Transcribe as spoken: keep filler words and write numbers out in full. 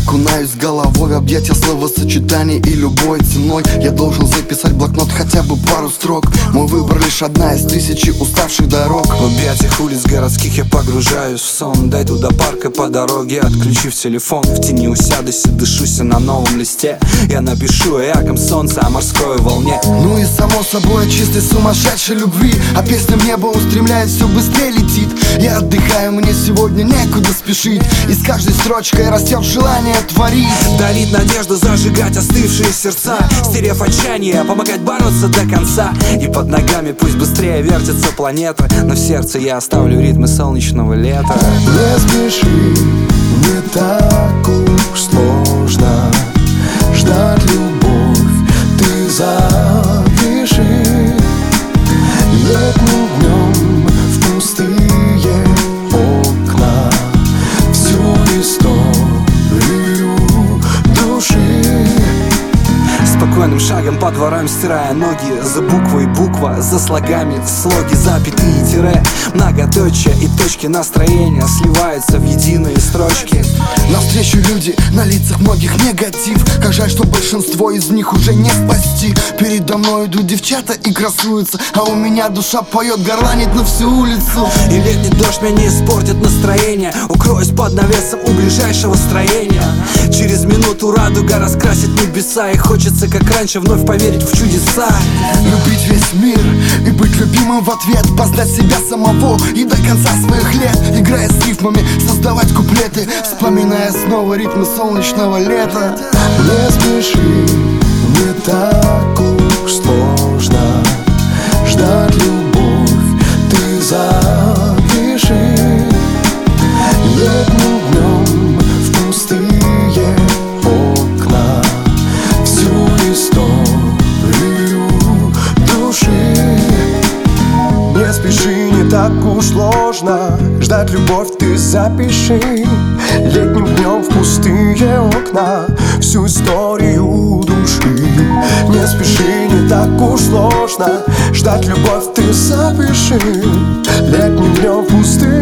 окунаюсь головой в объятия словосочетаний, и любой ценой я должен записать в блокнот хотя бы пару строк. Мой выбор лишь одна из тысячи уставших дорог. В объятиях улиц городских я погружаюсь в сон. Дойду до парка по дороге, отключив телефон. В тени усядусь и дышусь на новом листе. Я напишу о ярком солнце, о морской волне. Ну и само собой о чистой сумасшедшей любви. А песня в небо устремляет, все быстрее летит. Я отдыхаю, мне сегодня некуда спешить. И с каждой строчкой растет желание творить. Дарить надежду, зажигать остывшие сердца. Стерев отчаяние, помогать бороться до конца. И под ногами пусть быстрее вертится планета, но в сердце я оставлю ритмы солнечного лета. Не спеши, не так уж сложно ждать любовь, ты запиши. Летним днем в пустые окна всю историю души. Спокойным шагом по дворам стирая ноги. За буквой буква, за слогами слоги, запятые, тире, многоточие и точки настроения сливаются в единые строчки. Навстречу люди, на лицах многих негатив. Как жаль, что большинство из них уже не спасти. Передо мной идут девчата и красуются, а у меня душа поет, горланит на всю улицу. И летний дождь мне не испортит настроение. Укроюсь под навесом у ближайшего строения. Через минуту радуга раскрасит небеса. И хочется, как раньше, вновь поверить в чудеса. Любить весь мир и быть любимым в ответ. Познать себя самого и до конца своих лет. Играя с рифмами, создавать куплеты, вспоминая снова ритмы солнечного лета. Не спеши, не так уж сложно ждать любовь, ты запиши. Летним днем в пустые окна всю историю души. Не спеши, не так уж сложно ждать любовь, ты запиши. Летним днем в пустые окна всю историю души. Не спеши, не так уж сложно ждать любовь, ты запиши. Летним днем в пустые